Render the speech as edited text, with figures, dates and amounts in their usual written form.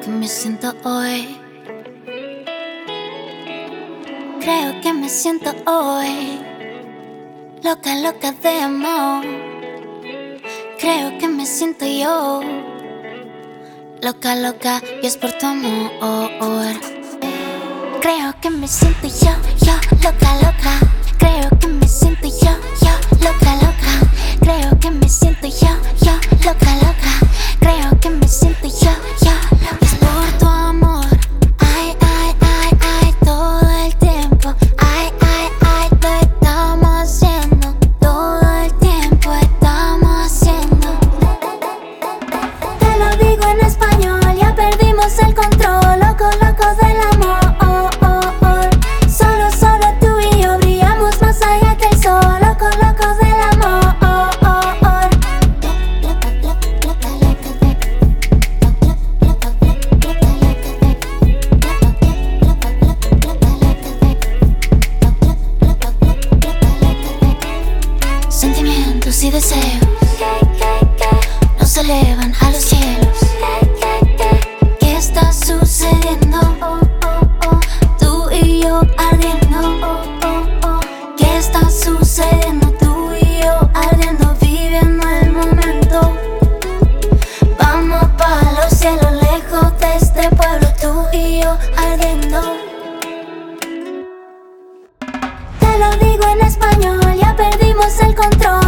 que me siento hoy. Creo que me siento hoy loca, loca de amor. Creo que me siento yo loca, loca, y es por tu amor. Creo que me siento yo loca, loca. Creo que me siento yo loca, loca. Creo que me siento yo loca, loca. Creo que me siento yo loca. Es por tu amor. Ay, ay, ay, ay, todo el tiempo. Ay, ay, ay, lo estamos haciendo. Todo el tiempo estamos haciendo. Te lo digo en español, ya perdimos el control. Loco, loco del amor. Solo tú y yo brillamos más allá que el sol. Loco, loco del amor. Sentimientos y deseos nos elevan a los cielos. ¿Qué está sucediendo? Tú y yo ardiendo. ¿Qué está sucediendo? Tú y yo ardiendo, viviendo el momento. Vamos para los cielos, lejos de este pueblo. Tú y yo ardiendo. Te lo digo en español, ya perdimos el control.